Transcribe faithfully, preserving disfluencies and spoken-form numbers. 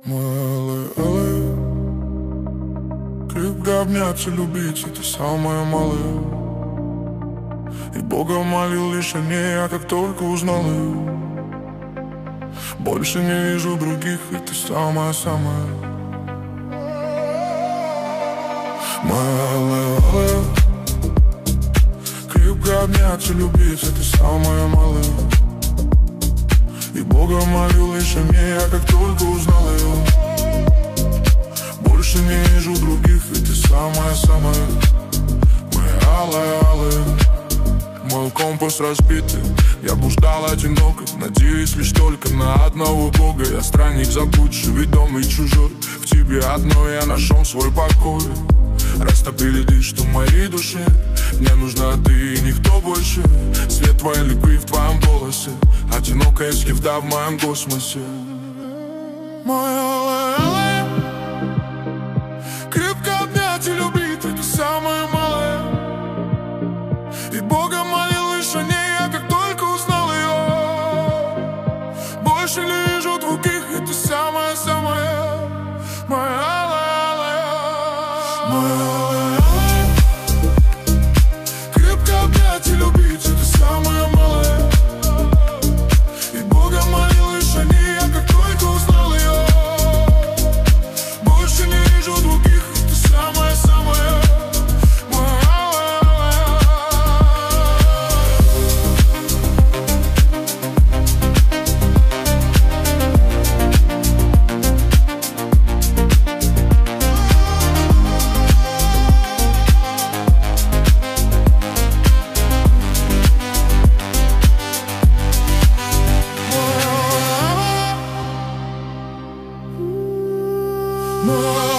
Мой алый, крепко обняться, любить, это самое малое. И Бога молил лишь о ней, а как только узнал ее, больше не вижу других, это самое-самое. Моя алая, крепко обняться, любить, это самое малое. И Бога молил лишь о ней, а как только узнал ее, больше не вижу других, это самое-самое. Моя алая, алая, мой компас разбитый, я блуждал одиноко, надеюсь лишь только на одного Бога. Я странник заблудший, ведомый чужой, в тебе одной я нашел свой покой. Растопили лишь в моей душе, мне нужна ты и никто больше. Свет твоей любви в твоем голосе, одинокая звезда в моем космосе. Моя алая, крепко обнять и любить, это самое малое. И Бога молил лишь о ней, а как только узнал ее, больше не вижу других, это самое-самое. Моя алая, алая, моя алая, крепко обнять и любить, это самое малое. И Бога молил лишь о ней, а как только узнал ее, больше не вижу других, это самое-самое. More